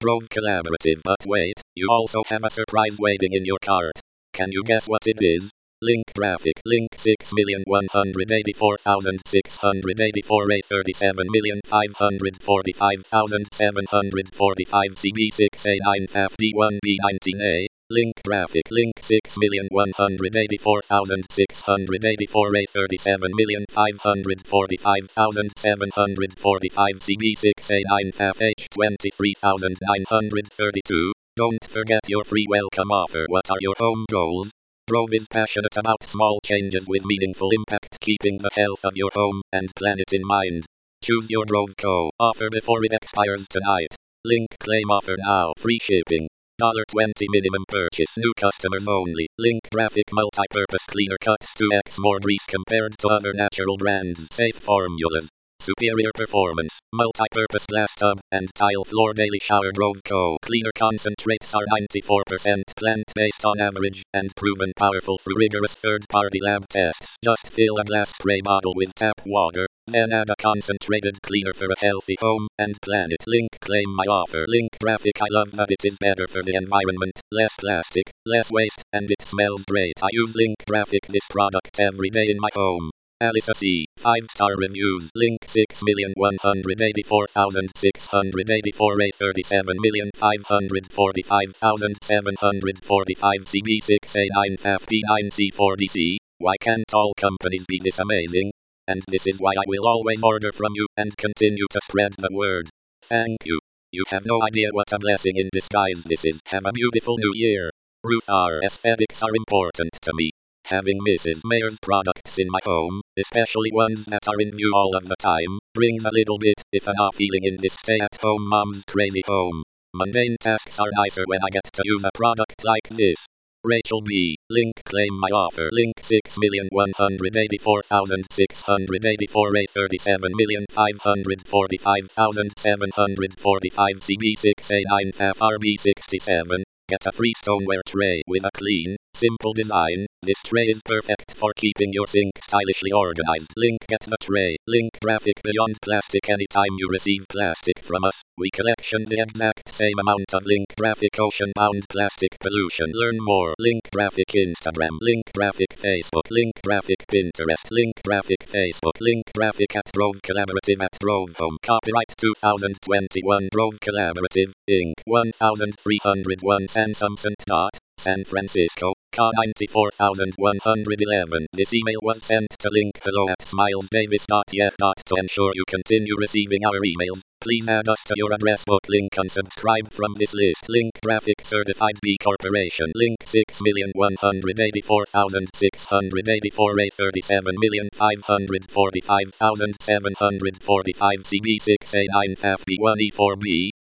Rove Collaborative. But wait, you also have a surprise waiting in your cart. Can you guess what it is? Link graphic. Link 6,184,684 A 37,545,745 CB6A9 FAF D1B19A. Link graphic. Link 6,184,684 A 37,545,745 CB6A9 FAF H23,932. Don't forget your free welcome offer. What are your home goals? Rove is passionate about small changes with meaningful impact, keeping the health of your home and planet in mind. Choose your Rove Co. offer before it expires tonight. Link claim offer now. Free shipping. $20 minimum purchase. New customers only. Link graphic multi-purpose cleaner cuts 2x more grease compared to other natural brands. Safe formulas. Superior performance, multi-purpose glass tub, and tile floor daily shower. Rove Co. Cleaner concentrates are 94% plant-based on average, and proven powerful through rigorous third-party lab tests. Just fill a glass spray bottle with tap water, then add a concentrated cleaner for a healthy home and planet. Link claim my offer. Link graphic. I love that it is better for the environment, less plastic, less waste, and it smells great. I use Link graphic this product every day in my home. Alisa C. 5-star reviews. Link 6,184,684 A 37,545,745 CB6A9 FAF P9C4DC. Why can't all companies be this amazing? And this is why I will always order from you and continue to spread the word. Thank you. You have no idea what a blessing in disguise this is. Have a beautiful new year. Ruth R. Aesthetics are important to me. Having Mrs. Mayer's products in my home, especially ones that are in view all of the time, brings a little bit if an off feeling in this stay-at-home mom's crazy home. Mundane tasks are nicer when I get to use a product like this. Rachel B. Link claim my offer. Link 6,184,684 A 37,545,745 CB6A9 FAF RB67. Get a free stoneware tray with a clean, simple design. This tray is perfect for keeping your sink stylishly organized. Link get the tray. Link graphic beyond plastic. Anytime you receive plastic from us, we collection the exact same amount of Link graphic ocean-bound plastic pollution. Learn more. Link graphic Instagram. Link graphic Facebook. Link graphic Pinterest. Link graphic Facebook. Link graphic at Rove Collaborative at Rove Home. Copyright 2021 Rove Collaborative, Inc. 1301 San San Francisco, Ca 94111. This email was sent to link below at smilesdavis.yet. To ensure you continue receiving our emails, please add us to your address book. Link unsubscribe from this list. Link graphic certified B Corporation. Link 6,184,684 A 37,545,745 CB6A9 FAF B1E4B.